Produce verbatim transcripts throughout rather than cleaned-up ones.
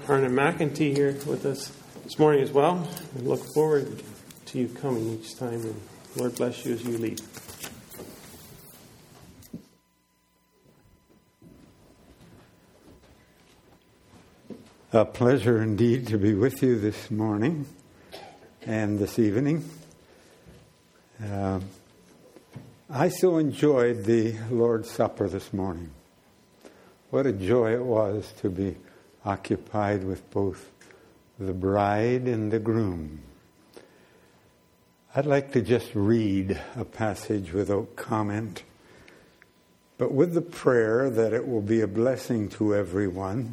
Arna McEntee here with us this morning as well. We look forward to you coming each time, and Lord bless you as you lead. A pleasure indeed to be with you this morning and this evening. Uh, I so enjoyed the Lord's Supper this morning. What a joy it was to be occupied with both the bride and the groom. I'd like to just read a passage without comment, but with the prayer that it will be a blessing to everyone.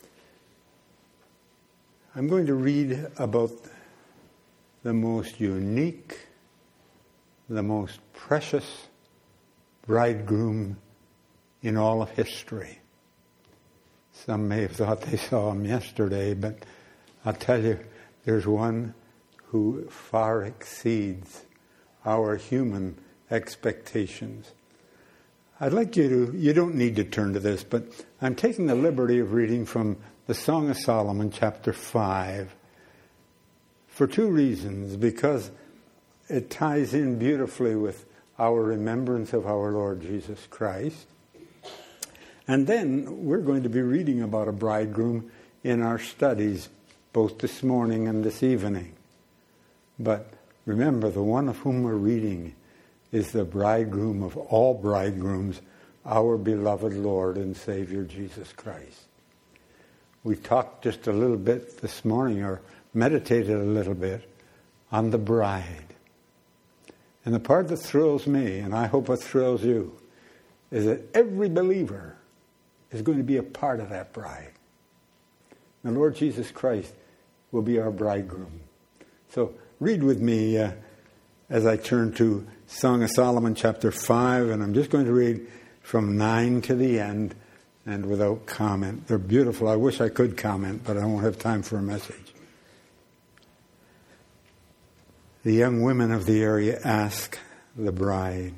I'm going to read about the most unique, the most precious bridegroom in all of history. Some may have thought they saw him yesterday, but I'll tell you, there's one who far exceeds our human expectations. I'd like you to, you don't need to turn to this, but I'm taking the liberty of reading from the Song of Solomon, chapter five, for two reasons. Because it ties in beautifully with our remembrance of our Lord Jesus Christ. And then we're going to be reading about a bridegroom in our studies, both this morning and this evening. But remember, the one of whom we're reading is the bridegroom of all bridegrooms, our beloved Lord and Savior Jesus Christ. We talked just a little bit this morning, or meditated a little bit, on the bride. And the part that thrills me, and I hope it thrills you, is that every believer is going to be a part of that bride. The Lord Jesus Christ will be our bridegroom. So read with me uh, as I turn to Song of Solomon chapter five, and I'm just going to read from nine to the end, and without comment. They're beautiful. I wish I could comment, but I won't have time for a message. The young women of the area ask the bride,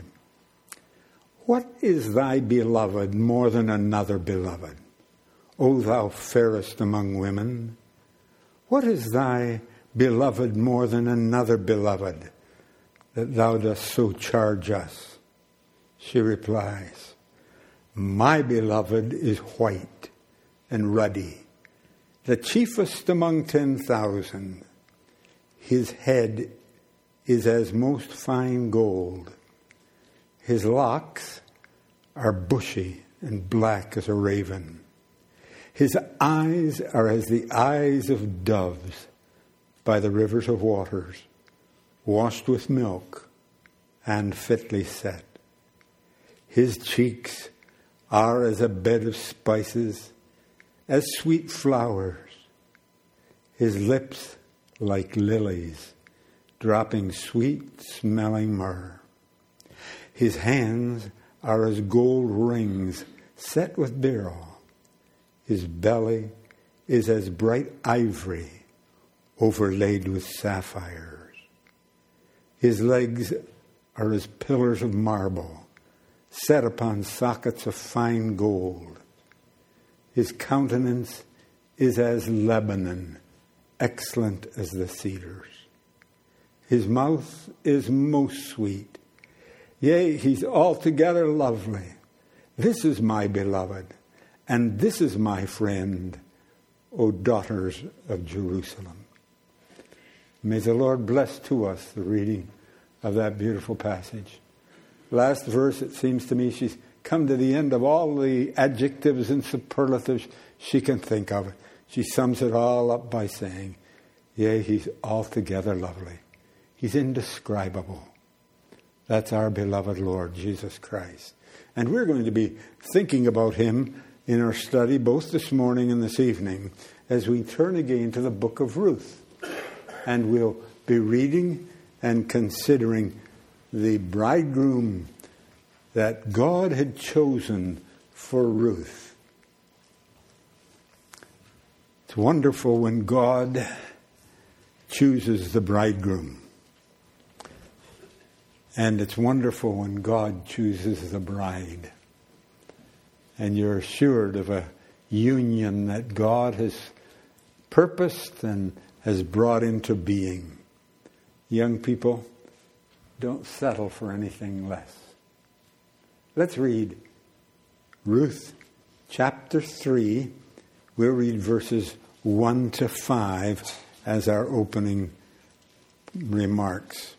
"What is thy beloved more than another beloved, O thou fairest among women? What is thy beloved more than another beloved, that thou dost so charge us?" She replies, "My beloved is white and ruddy, the chiefest among ten thousand. His head is as most fine gold. His locks are bushy and black as a raven. His eyes are as the eyes of doves by the rivers of waters, washed with milk and fitly set. His cheeks are as a bed of spices, as sweet flowers. His lips like lilies, dropping sweet-smelling myrrh. His hands are as gold rings set with beryl. His belly is as bright ivory overlaid with sapphires. His legs are as pillars of marble, set upon sockets of fine gold. His countenance is as Lebanon, excellent as the cedars. His mouth is most sweet. Yea, he's altogether lovely. This is my beloved, and this is my friend, O daughters of Jerusalem." May the Lord bless to us the reading of that beautiful passage. Last verse, it seems to me she's come to the end of all the adjectives and superlatives she can think of. She sums it all up by saying, "Yea, he's altogether lovely. He's indescribable." That's our beloved Lord, Jesus Christ. And we're going to be thinking about him in our study, both this morning and this evening, as we turn again to the book of Ruth. And we'll be reading and considering the bridegroom that God had chosen for Ruth. It's wonderful when God chooses the bridegroom. And it's wonderful when God chooses the bride. And you're assured of a union that God has purposed and has brought into being. Young people, don't settle for anything less. Let's read Ruth chapter three. We'll read verses one to five as our opening remarks.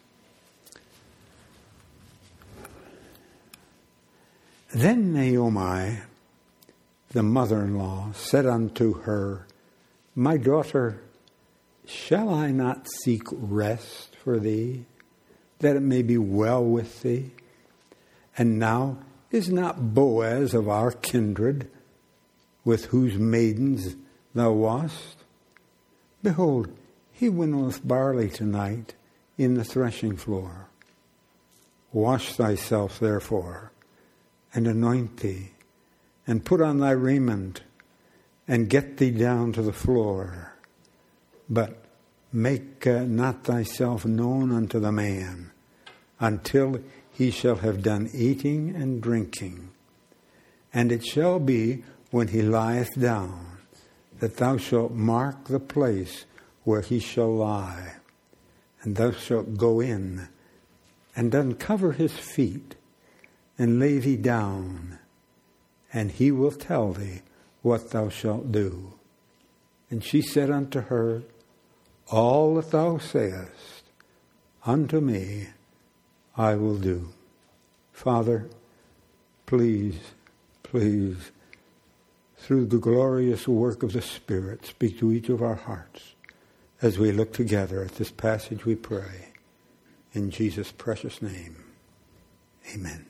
Then Naomi, the mother-in-law, said unto her, My daughter, shall I not seek rest for thee, that it may be well with thee? And now is not Boaz of our kindred, with whose maidens thou wast? Behold, he winnoweth barley tonight in the threshing floor. Wash thyself therefore, and anoint thee, and put on thy raiment, and get thee down to the floor. But make uh, not thyself known unto the man, until he shall have done eating and drinking. And it shall be, when he lieth down, that thou shalt mark the place where he shall lie, and thou shalt go in, and uncover his feet, and lay thee down, and he will tell thee what thou shalt do. And she said unto her, All that thou sayest unto me, I will do. Father, please, please, through the glorious work of the Spirit, speak to each of our hearts as we look together at this passage, we pray. In Jesus' precious name, amen.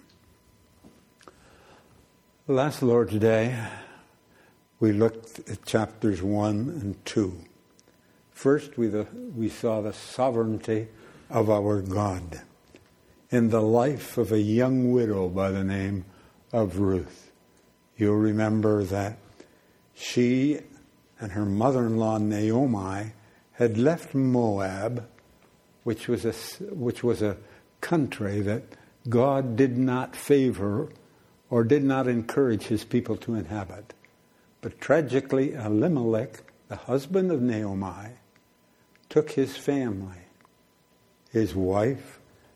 Last Lord's Day, we looked at chapters one and two. First, we, the, we saw the sovereignty of our God in the life of a young widow by the name of Ruth. You'll remember that she and her mother-in-law Naomi had left Moab, which was a, which was a country that God did not favor or did not encourage his people to inhabit. But tragically, Elimelech, the husband of Naomi, took his family, his wife,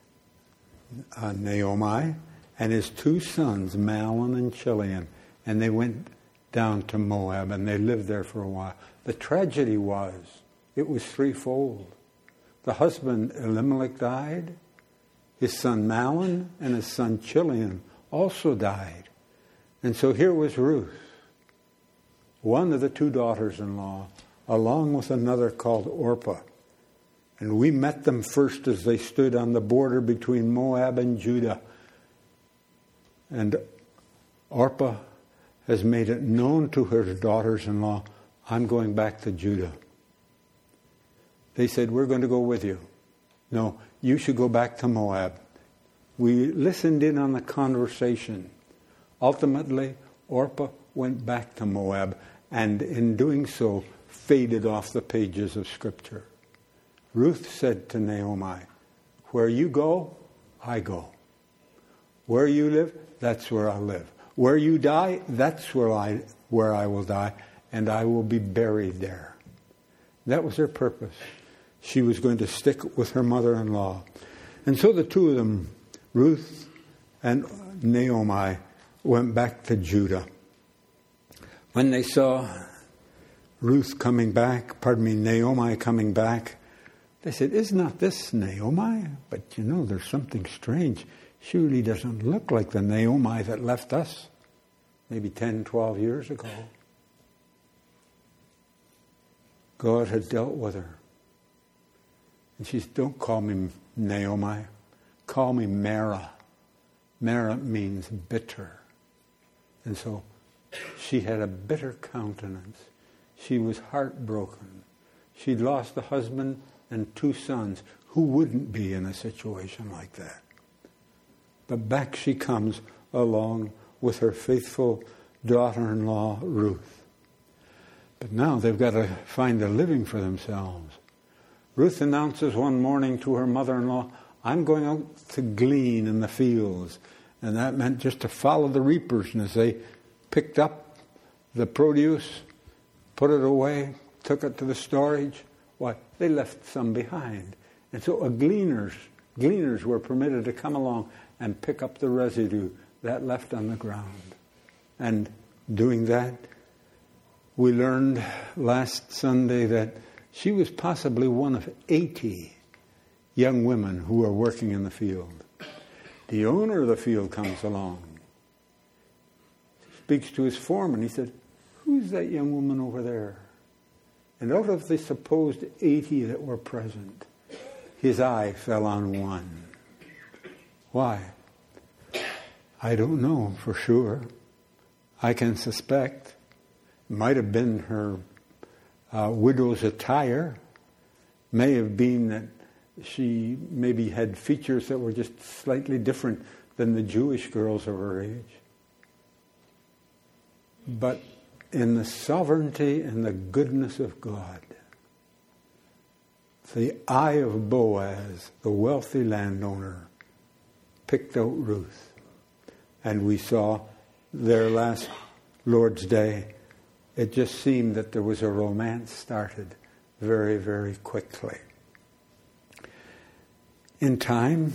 uh, Naomi, and his two sons, Mahlon and Chilion, and they went down to Moab, and they lived there for a while. The tragedy was, it was threefold. The husband, Elimelech, died. His son, Mahlon, and his son, Chilion, also died. And so here was Ruth, one of the two daughters-in-law, along with another called Orpah. And we met them first as they stood on the border between Moab and Judah. And Orpah has made it known to her daughters-in-law, I'm going back to Judah. They said, we're going to go with you. No, you should go back to Moab. We listened in on the conversation. Ultimately, Orpah went back to Moab, and in doing so, faded off the pages of Scripture. Ruth said to Naomi, where you go, I go. Where you live, that's where I live. Where you die, that's where I where I will die, and I will be buried there. That was her purpose. She was going to stick with her mother-in-law. And so the two of them, Ruth and Naomi, went back to Judah. When they saw Ruth coming back, pardon me, Naomi coming back, they said, is not this Naomi? But you know, there's something strange. She really doesn't look like the Naomi that left us maybe ten, twelve years ago. God had dealt with her. And she said, don't call me Naomi. Call me Mara. Mara means bitter. And so she had a bitter countenance. She was heartbroken. She'd lost a husband and two sons. Who wouldn't be in a situation like that? But back she comes along with her faithful daughter-in-law, Ruth. But now they've got to find a living for themselves. Ruth announces one morning to her mother-in-law, I'm going out to glean in the fields. And that meant just to follow the reapers. And as they picked up the produce, put it away, took it to the storage. Why? They left some behind. And so a gleaners, gleaners were permitted to come along and pick up the residue that left on the ground. And doing that, we learned last Sunday that she was possibly one of eighty young women who were working in the field. The owner of the field comes along, speaks to his foreman. He said, "Who's that young woman over there?" And out of the supposed eighty that were present, his eye fell on one. Why? I don't know for sure. I can suspect. It might have been her uh, widow's attire. May have been that she maybe had features that were just slightly different than the Jewish girls of her age. But in the sovereignty and the goodness of God, the eye of Boaz, the wealthy landowner, picked out Ruth. And we saw their last Lord's Day, it just seemed that there was a romance started very, very quickly. In time,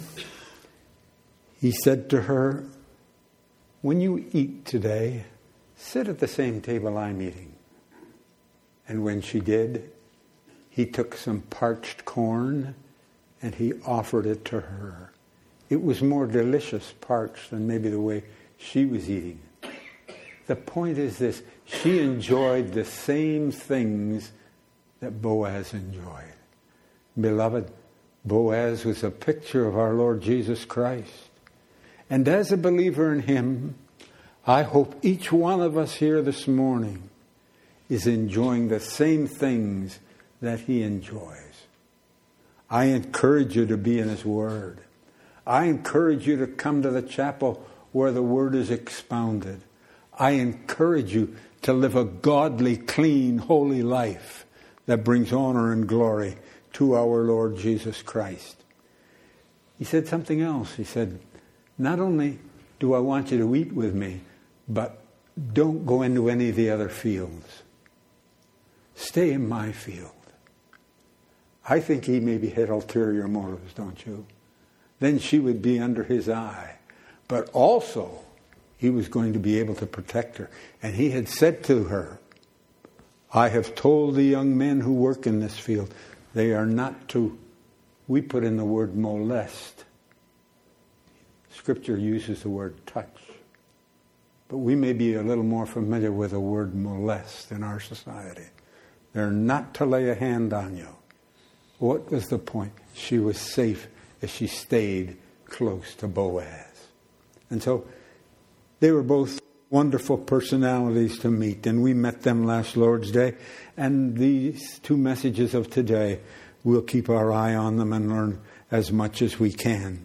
he said to her, "When you eat today, sit at the same table I'm eating." And when she did, he took some parched corn and he offered it to her. It was more delicious parched than maybe the way she was eating. The point is this: she enjoyed the same things that Boaz enjoyed. Beloved, Boaz was a picture of our Lord Jesus Christ. And as a believer in him, I hope each one of us here this morning is enjoying the same things that he enjoys. I encourage you to be in his Word. I encourage you to come to the chapel where the Word is expounded. I encourage you to live a godly, clean, holy life that brings honor and glory to our Lord Jesus Christ. He said something else. He said, not only do I want you to eat with me, but don't go into any of the other fields. Stay in my field. I think he maybe had ulterior motives, don't you? Then she would be under his eye. But also, he was going to be able to protect her. And he had said to her, "I have told the young men who work in this field, they are not to," we put in the word molest. Scripture uses the word touch. But we may be a little more familiar with the word molest in our society. They're not to lay a hand on you. What was the point? She was safe as she stayed close to Boaz. And so they were both wonderful personalities to meet, and we met them last Lord's Day. And these two messages of today, we'll keep our eye on them and learn as much as we can.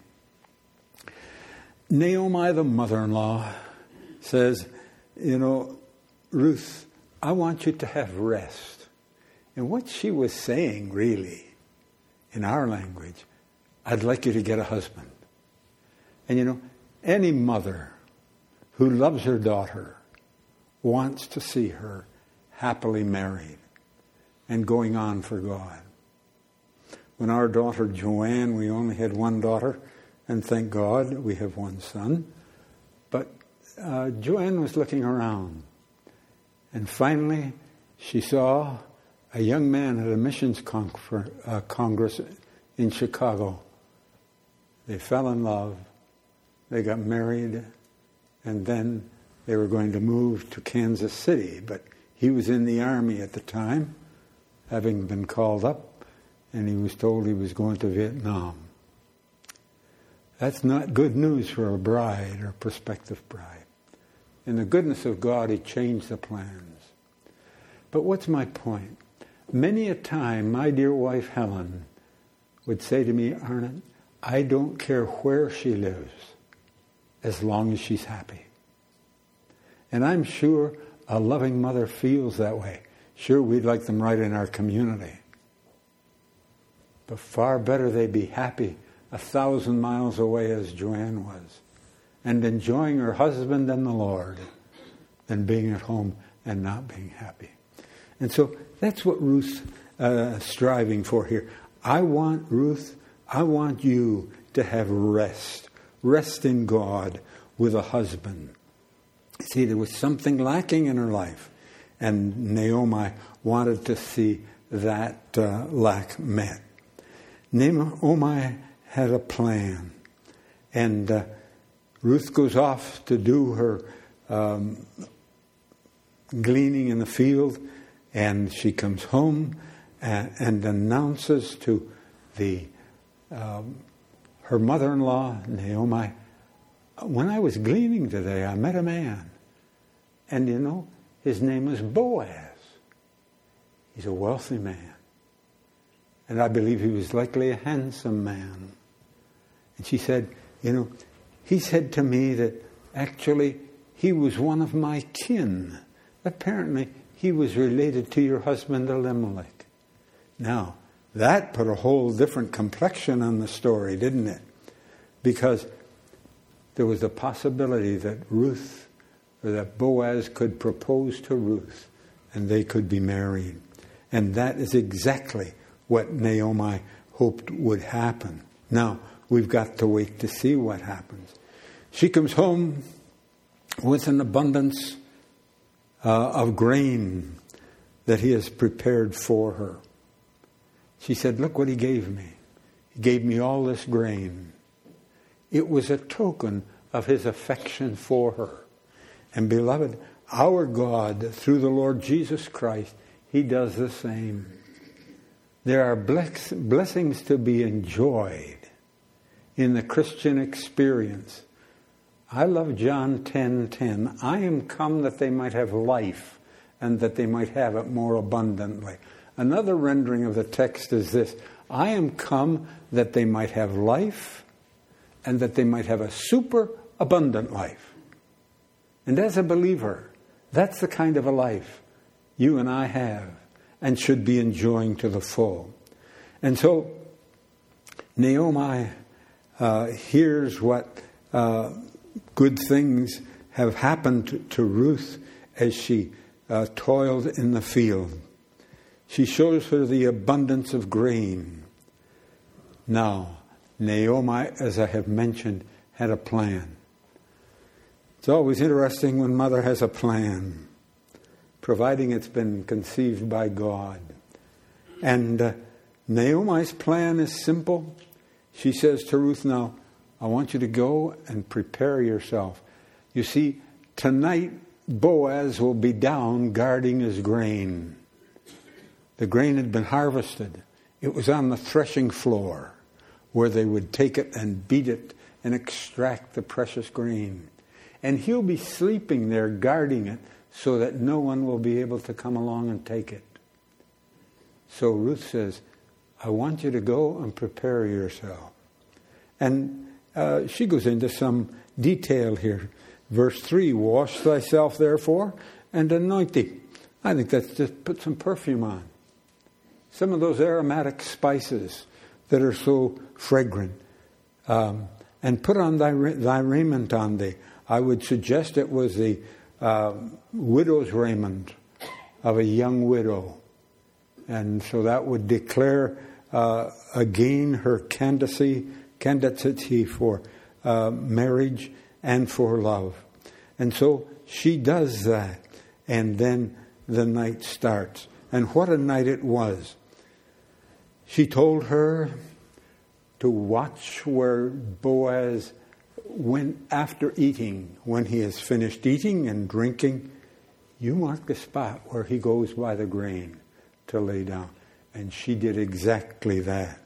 Naomi, the mother-in-law, says, you know, Ruth, I want you to have rest. And what she was saying, really, in our language, I'd like you to get a husband. And you know, any mother who loves her daughter wants to see her happily married and going on for God. When our daughter Joanne, we only had one daughter, and thank God we have one son. But uh, Joanne was looking around, and finally she saw a young man at a missions confer- uh, congress in Chicago. They fell in love, they got married, and then they were going to move to Kansas City. But he was in the army at the time, having been called up, and he was told he was going to Vietnam. That's not good news for a bride or prospective bride. In the goodness of God, he changed the plans. But what's my point? Many a time, my dear wife Helen would say to me, Arnott, I don't care where she lives, as long as she's happy. And I'm sure a loving mother feels that way. Sure, we'd like them right in our community. But far better they be happy a thousand miles away as Joanne was, and enjoying her husband and the Lord, than being at home and not being happy. And so that's what Ruth's uh, striving for here. I want Ruth, I want you to have rest. Rest in God with a husband. See, there was something lacking in her life. And Naomi wanted to see that uh, lack met. Naomi had a plan. And uh, Ruth goes off to do her um, gleaning in the field. And she comes home and, and announces to the um, her mother-in-law, Naomi, when I was gleaning today, I met a man. And you know, his name was Boaz. He's a wealthy man. And I believe he was likely a handsome man. And she said, you know, he said to me that actually he was one of my kin. Apparently, he was related to your husband Elimelech. Now, that put a whole different complexion on the story, didn't it? Because there was a possibility that Ruth, or that Boaz could propose to Ruth, and they could be married. And that is exactly what Naomi hoped would happen. Now, we've got to wait to see what happens. She comes home with an abundance uh, of grain that he has prepared for her. She said, look what he gave me. He gave me all this grain. It was a token of his affection for her. And beloved, our God, through the Lord Jesus Christ, he does the same. There are bless- blessings to be enjoyed in the Christian experience. I love John ten ten. I am come that they might have life and that they might have it more abundantly. Another rendering of the text is this: I am come that they might have life and that they might have a super abundant life. And as a believer, that's the kind of a life you and I have and should be enjoying to the full. And so Naomi uh, hears what uh, good things have happened to, to Ruth as she uh, toiled in the field. She shows her the abundance of grain. Now, Naomi, as I have mentioned, had a plan. It's always interesting when mother has a plan, providing it's been conceived by God. And uh, Naomi's plan is simple. She says to Ruth, now, I want you to go and prepare yourself. You see, tonight Boaz will be down guarding his grain. The grain had been harvested. It was on the threshing floor where they would take it and beat it and extract the precious grain. And he'll be sleeping there guarding it so that no one will be able to come along and take it. So Ruth says, I want you to go and prepare yourself. And uh, she goes into some detail here. Verse three, wash thyself therefore and anoint thee. I think that's just put some perfume on. Some of those aromatic spices that are so fragrant. Um, and put on thy, thy raiment on thee. I would suggest it was the uh, widow's raiment of a young widow. And so that would declare uh, again her candidacy, candidacy for uh, marriage and for love. And so she does that. And then the night starts. And what a night it was. She told her to watch where Boaz went after eating. When he has finished eating and drinking, you mark the spot where he goes by the grain to lay down. And she did exactly that.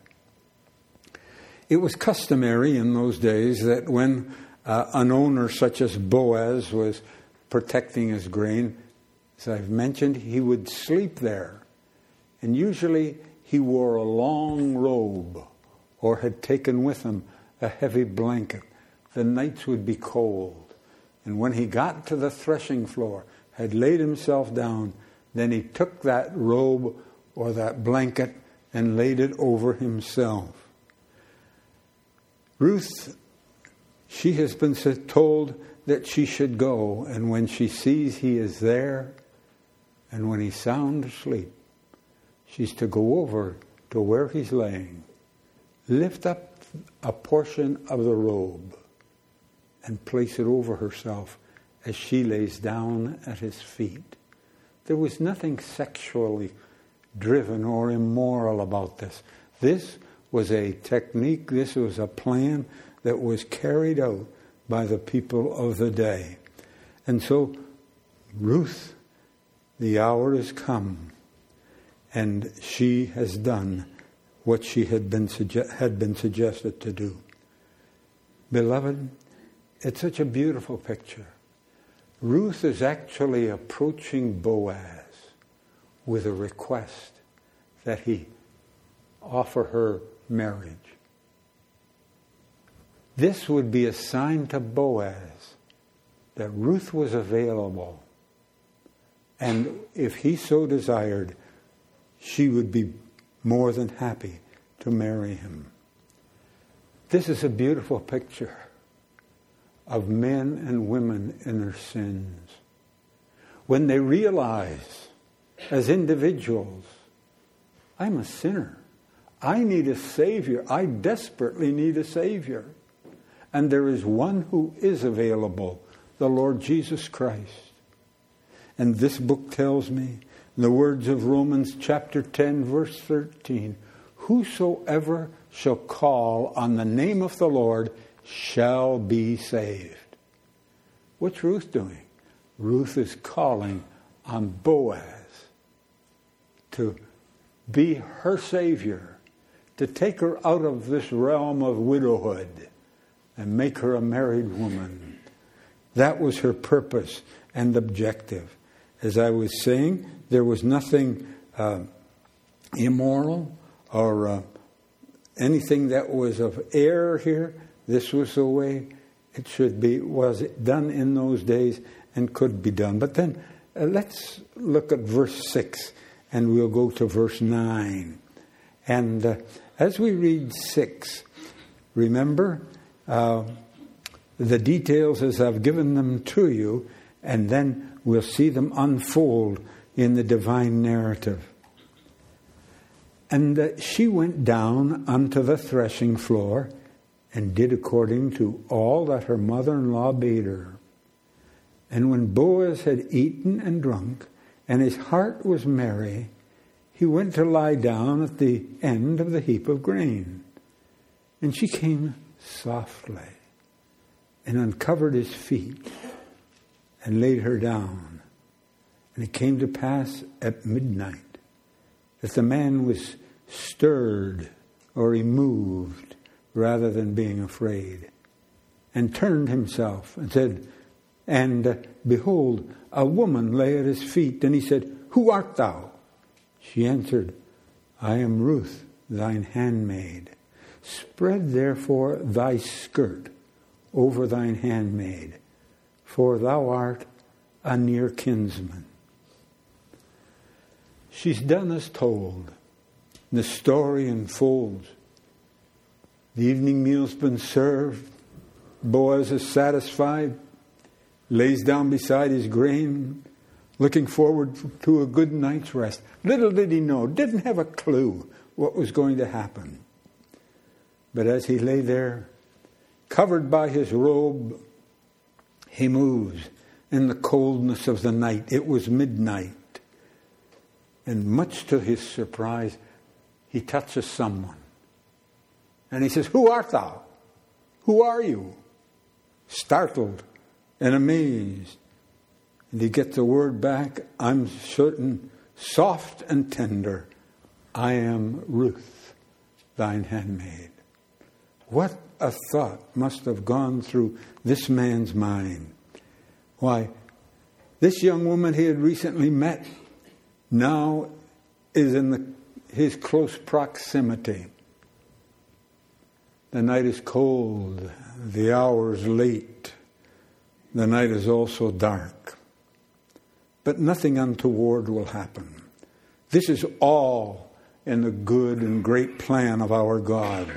It was customary in those days that when uh, an owner such as Boaz was protecting his grain, as I've mentioned, he would sleep there. And usually he wore a long robe or had taken with him a heavy blanket. The nights would be cold. And when he got to the threshing floor, had laid himself down, then he took that robe or that blanket and laid it over himself. Ruth, she has been told that she should go, and when she sees he is there, And when he's sound asleep, she's to go over to where he's laying, lift up a portion of the robe, and place it over herself as she lays down at his feet. There was nothing sexually driven or immoral about this. This was a technique, this was a plan that was carried out by the people of the day. And so, Ruth, the hour has come, and she has done what she had been suge- had been suggested to do. Beloved, it's such a beautiful picture. Ruth is actually approaching Boaz with a request that he offer her marriage. This would be a sign to Boaz that Ruth was available, and if he so desired, she would be more than happy to marry him. This is a beautiful picture of men and women in their sins. When they realize, as individuals, I'm a sinner. I need a Savior. I desperately need a Savior. And there is one who is available, the Lord Jesus Christ. And this book tells me, in the words of Romans chapter ten, verse thirteen, whosoever shall call on the name of the Lord shall be saved. What's Ruth doing? Ruth is calling on Boaz to be her Savior, to take her out of this realm of widowhood and make her a married woman. That was her purpose and objective. As I was saying, there was nothing uh, immoral or uh, anything that was of error here. This was the way it should be, was done in those days and could be done. But then uh, let's look at verse six, and we'll go to verse nine. And uh, as we read six, remember uh, the details as I've given them to you, and then we'll see them unfold in the divine narrative. And uh, she went down unto the threshing floor and did according to all that her mother-in-law bade her. And when Boaz had eaten and drunk, and his heart was merry, he went to lie down at the end of the heap of grain. And she came softly and uncovered his feet and laid her down. And it came to pass at midnight that the man was stirred or he moved rather than being afraid, and turned himself and said, and uh, behold, a woman lay at his feet. And he said, who art thou? She answered, I am Ruth, thine handmaid. Spread therefore thy skirt over thine handmaid, for thou art a near kinsman. She's done as told. The story unfolds. The evening meal's been served. Boaz is satisfied, lays down beside his grain, looking forward to a good night's rest. Little did he know, didn't have a clue what was going to happen. But as he lay there, covered by his robe, he moves in the coldness of the night. It was midnight. And much to his surprise, he touches someone. And he says, who art thou? Who are you? Startled and amazed. And he gets the word back, I'm certain, soft and tender, I am Ruth, thine handmaid. What a thought must have gone through this man's mind. Why, this young woman he had recently met now is in the, his close proximity. The night is cold, the hour is late, the night is also dark. But nothing untoward will happen. This is all in the good and great plan of our God.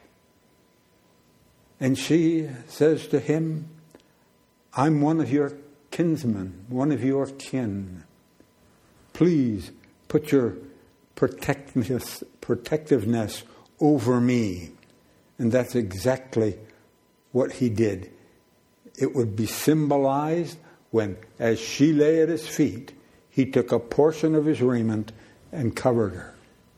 And she says to him, I'm one of your kinsmen, one of your kin. please put your protectiveness, protectiveness over me. And that's exactly what he did. It would be symbolized when, as she lay at his feet, he took a portion of his raiment and covered her.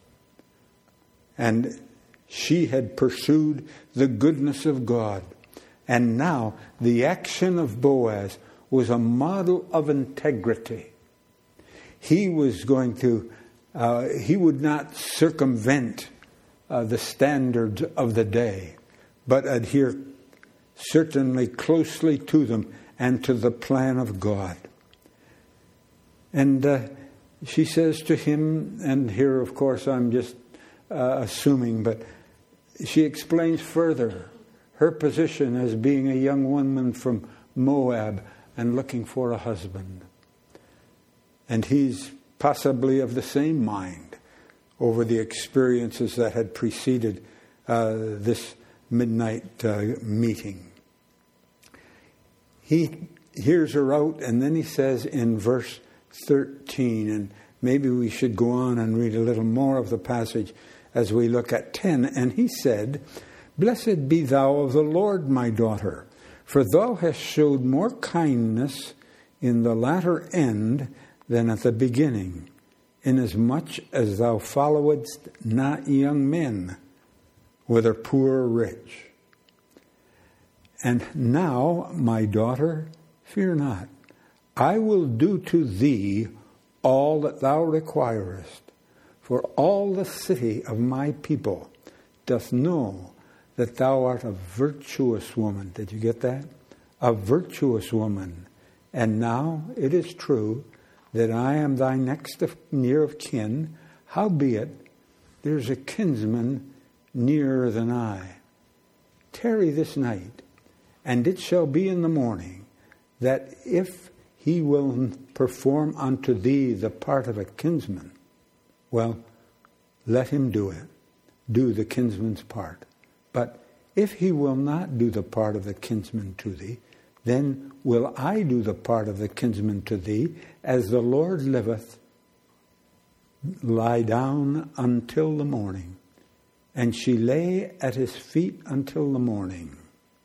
And she had pursued the goodness of God. And now the action of Boaz was a model of integrity. He was going to, uh, he would not circumvent uh, the standards of the day, but adhere certainly closely to them and to the plan of God. And uh, she says to him, and here of course I'm just uh, assuming, but she explains further her position as being a young woman from Moab and looking for a husband. And he's possibly of the same mind over the experiences that had preceded uh, this midnight uh, meeting. He hears her out, and then he says in verse thirteen, and maybe we should go on and read a little more of the passage as we look at ten. And he said, "Blessed be thou of the Lord, my daughter, for thou hast showed more kindness in the latter end than at the beginning, inasmuch as thou followedst not young men, whether poor or rich. And now, my daughter, fear not. I will do to thee all that thou requirest, for all the city of my people doth know that thou art a virtuous woman." Did you get that? A virtuous woman. "And now it is true that I am thy next of, near of kin, howbeit there's a kinsman nearer than I. Tarry this night, and it shall be in the morning, that if he will perform unto thee the part of a kinsman, well, let him do it. Do the kinsman's part. But if he will not do the part of the kinsman to thee, then will I do the part of the kinsman to thee, as the Lord liveth, lie down until the morning." And she lay at his feet until the morning.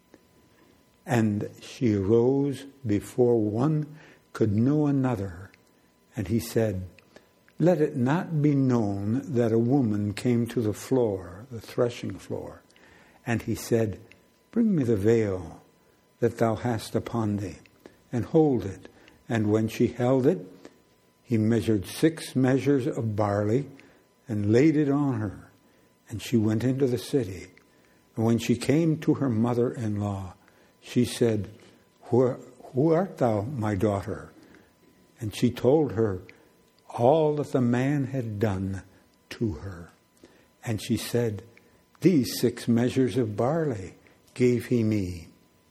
And she arose before one could know another. And he said, "Let it not be known that a woman came to the floor, the threshing floor." And he said, "Bring me the veil that thou hast upon thee, and hold it." And when she held it, he measured six measures of barley and laid it on her. And she went into the city. And when she came to her mother-in-law, she said, Who, who art thou, my daughter? And she told her all that the man had done to her. And she said, "These six measures of barley gave he me.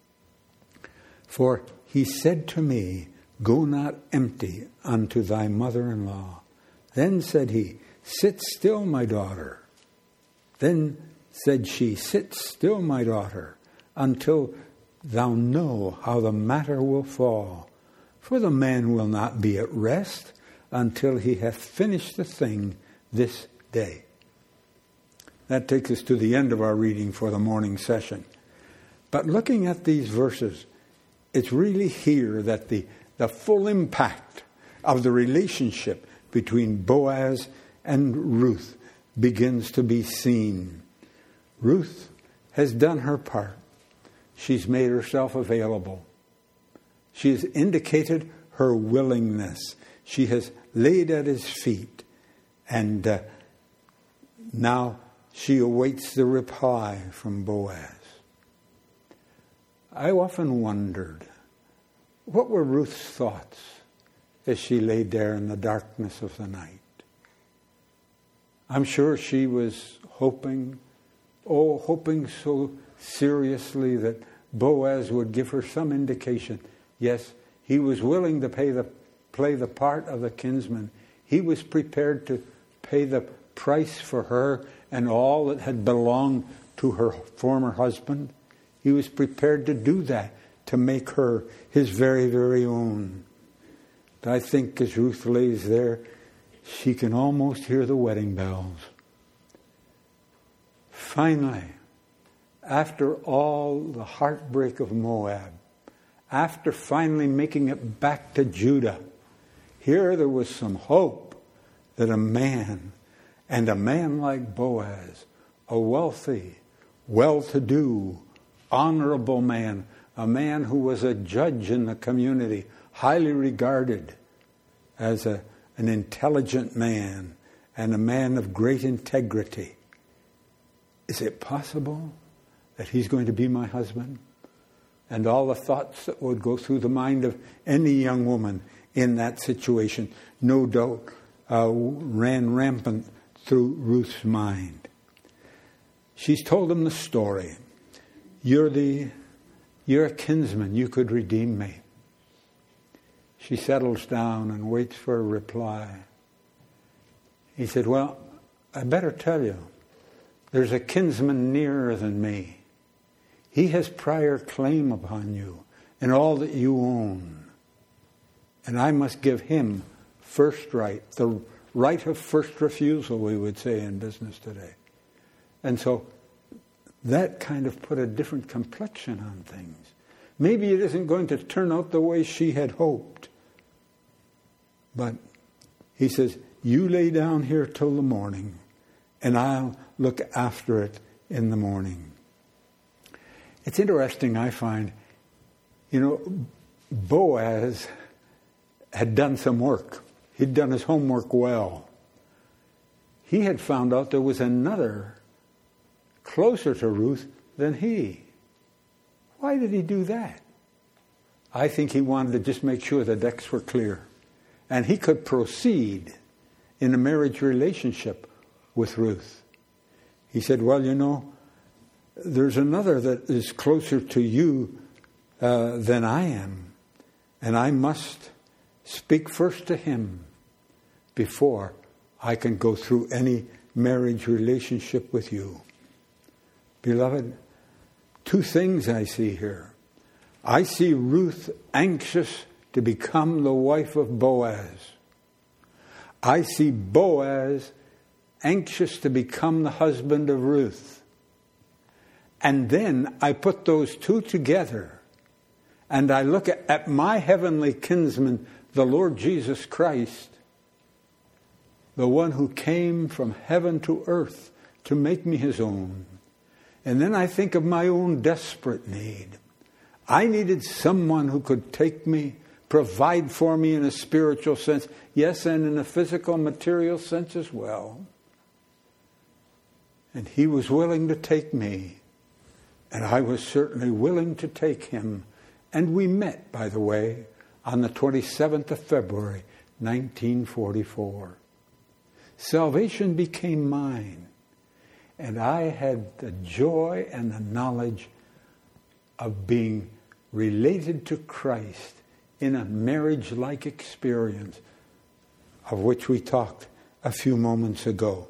For he said to me, Go not empty unto thy mother-in-law. Then said he, Sit still, my daughter. Then said she, Sit still, my daughter, until thou know how the matter will fall. For the man will not be at rest until he hath finished the thing this day." That takes us to the end of our reading for the morning session. But looking at these verses, it's really here that the, the full impact of the relationship between Boaz and Ruth begins to be seen. Ruth has done her part. She's made herself available. She has indicated her willingness. She has laid at his feet. And uh, now she awaits the reply from Boaz. I often wondered, what were Ruth's thoughts as she laid there in the darkness of the night? I'm sure she was hoping, oh, hoping so seriously that Boaz would give her some indication. Yes, he was willing to pay the, play the part of the kinsman. He was prepared to pay the price for her and all that had belonged to her former husband. He was prepared to do that, to make her his very, very own. I think as Ruth lays there, she can almost hear the wedding bells. Finally, after all the heartbreak of Moab, after finally making it back to Judah, here there was some hope that a man, and a man like Boaz, a wealthy, well-to-do, honorable man, a man who was a judge in the community, highly regarded as a, an intelligent man and a man of great integrity. Is it possible that he's going to be my husband? And all the thoughts that would go through the mind of any young woman in that situation, no doubt, uh, ran rampant through Ruth's mind. She's told him the story. You're the, you're a kinsman. You could redeem me. She settles down and waits for a reply. He said, well, I better tell you, there's a kinsman nearer than me. He has prior claim upon you and all that you own. And I must give him first right, the right of first refusal, we would say in business today. And so that kind of put a different complexion on things. Maybe it isn't going to turn out the way she had hoped. But he says, you lay down here till the morning, and I'll look after it in the morning. It's interesting, I find, you know, Boaz had done some work. He'd done his homework well. He had found out there was another closer to Ruth than he. Why did he do that? I think he wanted to just make sure the decks were clear. And he could proceed in a marriage relationship with Ruth. He said, well, you know, there's another that is closer to you uh, than I am. And I must speak first to him before I can go through any marriage relationship with you. Beloved, two things I see here. I see Ruth anxious to become the wife of Boaz. I see Boaz anxious to become the husband of Ruth. And then I put those two together and I look at, at my heavenly kinsman, the Lord Jesus Christ, the one who came from heaven to earth to make me his own. And then I think of my own desperate need. I needed someone who could take me, provide for me in a spiritual sense, yes, and in a physical, material sense as well. And he was willing to take me, and I was certainly willing to take him. And we met, by the way, on the twenty-seventh of February, nineteen forty-four. Salvation became mine, and I had the joy and the knowledge of being related to Christ in a marriage-like experience of which we talked a few moments ago.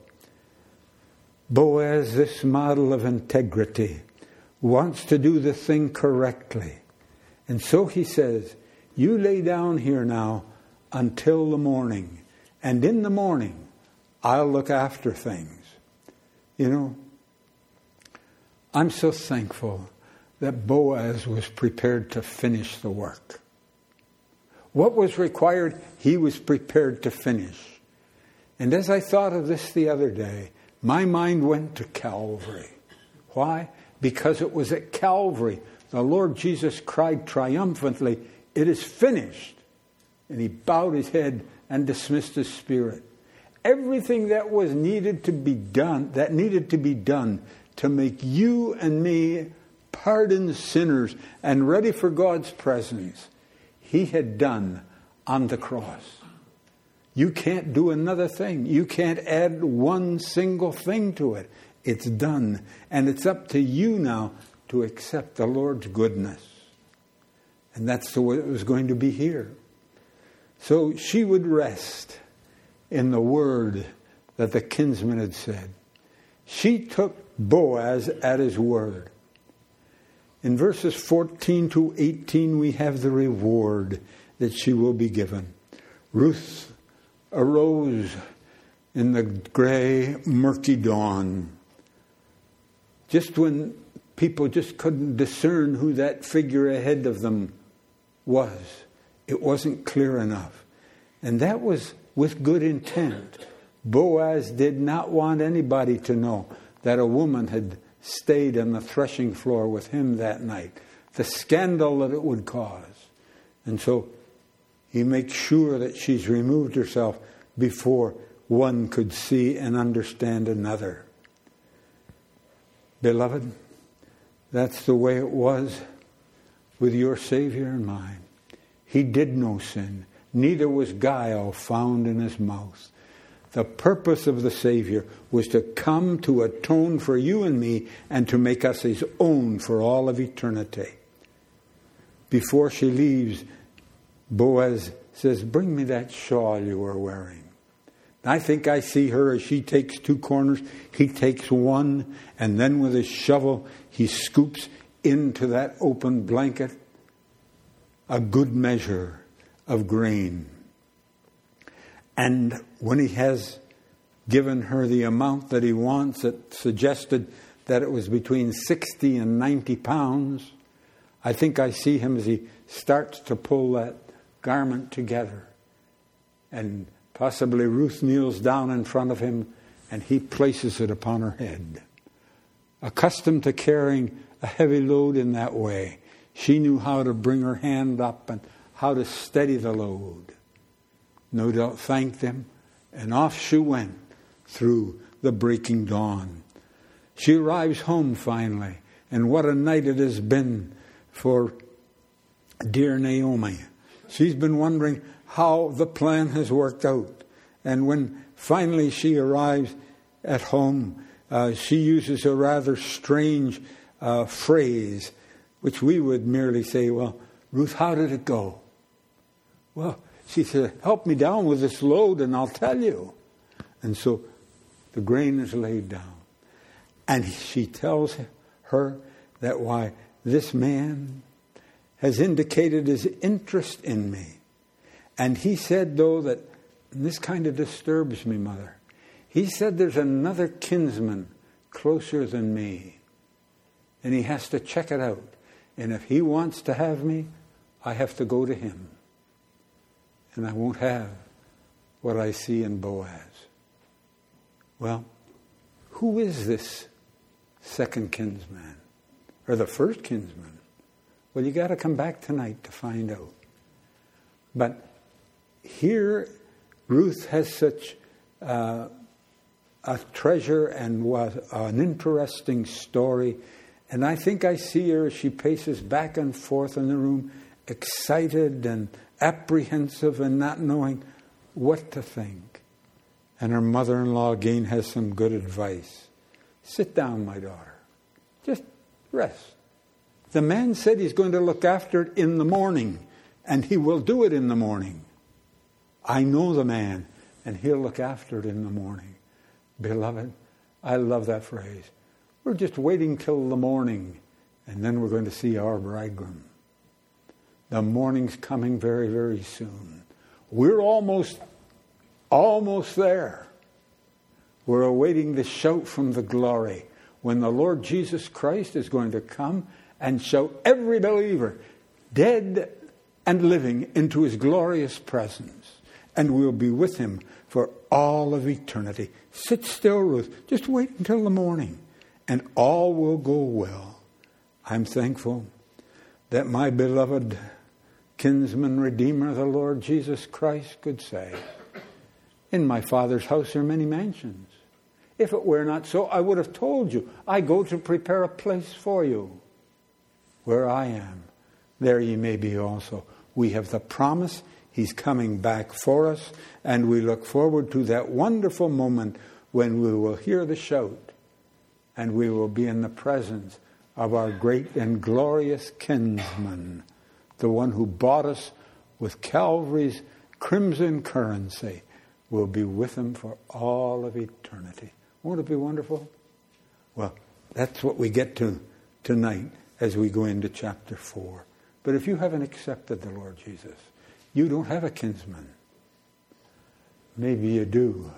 Boaz, this model of integrity, wants to do the thing correctly. And so he says, you lay down here now until the morning. And in the morning, I'll look after things. You know, I'm so thankful that Boaz was prepared to finish the work. What was required, he was prepared to finish. And as I thought of this the other day, my mind went to Calvary. Why? Because it was at Calvary the Lord Jesus cried triumphantly, it is finished. And he bowed his head and dismissed his spirit. Everything that was needed to be done, that needed to be done to make you and me pardoned sinners and ready for God's presence, he had done on the cross. You can't do another thing. You can't add one single thing to it. It's done. And it's up to you now to accept the Lord's goodness. And that's the way it was going to be here. So she would rest in the word that the kinsman had said. She took Boaz at his word. In verses fourteen to eighteen, we have the reward that she will be given. Ruth arose in the gray, murky dawn, just when people just couldn't discern who that figure ahead of them was. It wasn't clear enough. And that was with good intent. Boaz did not want anybody to know that a woman had stayed on the threshing floor with him that night. The scandal that it would cause. And so he makes sure that she's removed herself before one could see and understand another. Beloved, that's the way it was with your Savior and mine. He did no sin. Neither was guile found in his mouth. The purpose of the Savior was to come to atone for you and me and to make us his own for all of eternity. Before she leaves, Boaz says, bring me that shawl you were wearing. I think I see her as she takes two corners. He takes one, and then with his shovel, he scoops into that open blanket a good measure of grain. And when he has given her the amount that he wants, it suggested that it was between sixty and ninety pounds. I think I see him as he starts to pull that garment together. And possibly Ruth kneels down in front of him and he places it upon her head. Accustomed to carrying a heavy load in that way, she knew how to bring her hand up and how to steady the load. No doubt thanked him, and off she went through the breaking dawn. She arrives home finally, and what a night it has been for dear Naomi. She's been wondering how the plan has worked out. And when finally she arrives at home, uh, she uses a rather strange uh, phrase, which we would merely say, well, Ruth, how did it go? Well, she said, help me down with this load and I'll tell you. And so the grain is laid down. And she tells her that why this man has indicated his interest in me. And he said, though, that, and this kind of disturbs me, Mother. He said there's another kinsman closer than me. And he has to check it out. And if he wants to have me, I have to go to him. And I won't have what I see in Boaz. Well, who is this second kinsman? Or the first kinsman? Well, you got to come back tonight to find out. But here, Ruth has such uh, a treasure and was an interesting story. And I think I see her as she paces back and forth in the room, excited and apprehensive and not knowing what to think. And her mother-in-law again has some good advice. Sit down, my daughter. Just rest. The man said he's going to look after it in the morning, and he will do it in the morning. I know the man, and he'll look after it in the morning. Beloved, I love that phrase. We're just waiting till the morning, and then we're going to see our bridegroom. The morning's coming very, very soon. We're almost, almost there. We're awaiting the shout from the glory when the Lord Jesus Christ is going to come and shout every believer, dead and living, into his glorious presence. And we'll be with him for all of eternity. Sit still, Ruth. Just wait until the morning, and all will go well. I'm thankful that my beloved kinsman redeemer, the Lord Jesus Christ, could say, in my Father's house are many mansions. If it were not so, I would have told you, I go to prepare a place for you. Where I am, there ye may be also. We have the promise. He's coming back for us, and we look forward to that wonderful moment when we will hear the shout, and we will be in the presence of our great and glorious kinsman, the one who bought us with Calvary's crimson currency. Will be with him for all of eternity. Won't it be wonderful? Well, that's what we get to tonight as we go into chapter four. But if you haven't accepted the Lord Jesus, you don't have a kinsman. Maybe you do.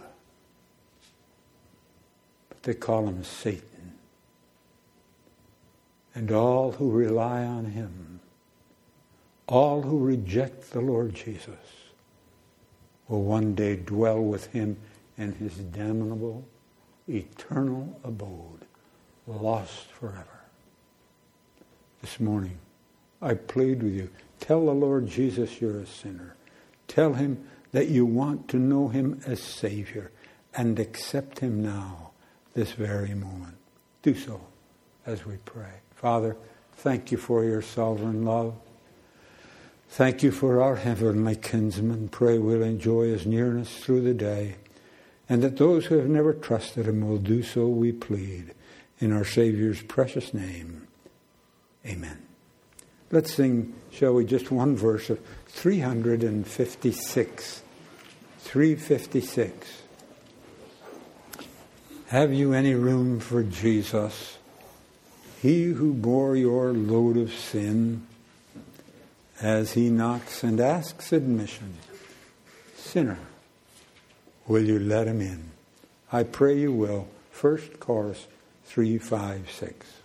But they call him Satan. And all who rely on him, all who reject the Lord Jesus, will one day dwell with him in his damnable, eternal abode, lost forever. This morning, I plead with you, tell the Lord Jesus you're a sinner. Tell him that you want to know him as Savior and accept him now, this very moment. Do so as we pray. Father, thank you for your sovereign love. Thank you for our heavenly kinsman. Pray we'll enjoy his nearness through the day, and that those who have never trusted him will do so, we plead. In our Savior's precious name, amen. Let's sing, shall we, just one verse of three fifty-six. three fifty-six. Have you any room for Jesus, he who bore your load of sin? As he knocks and asks admission, sinner, will you let him in? I pray you will. First chorus, three, five, six.